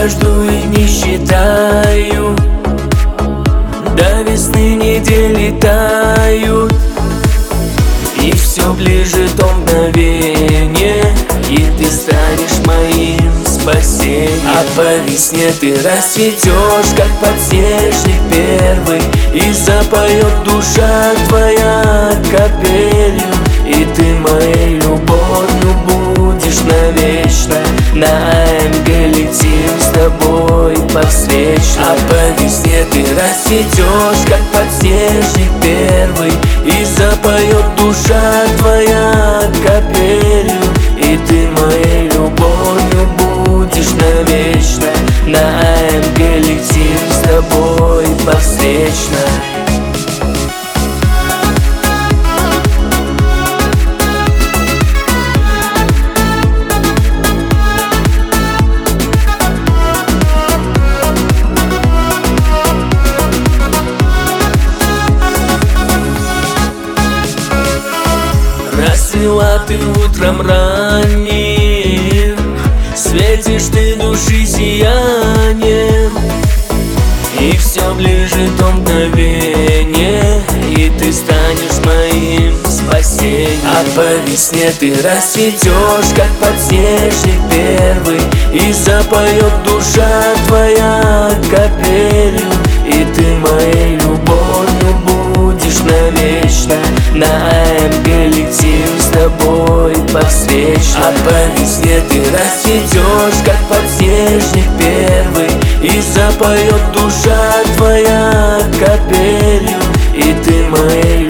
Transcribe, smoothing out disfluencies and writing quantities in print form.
жду и не считаю, до весны недели тают, и все ближе то мгновение, и ты станешь моим спасением. А по весне ты расцветешь, как подснежник первый, и запоет душа твоя капелью, и ты моей любовью будешь навечно. На АМГ летим с тобой по встречной. А по весне ты расцветешь, как подснежник первый, и запоет душа твоя капелью, и ты моей любовью будешь навечно. На АМГ летим с тобой по встречной. Расцвела ты утром ранним, светишь ты души сиянием, и все ближе то мгновение, и ты станешь моим спасением. А по весне ты расцветешь, как подснежник первый, и запоет душа твоя капелью, и ты моей любовью будешь навечно. На АМГ летим с тобой по встречной. А по весне ты расцветешь, как подснежник первый, и запоет душа твоя капелью, и ты моей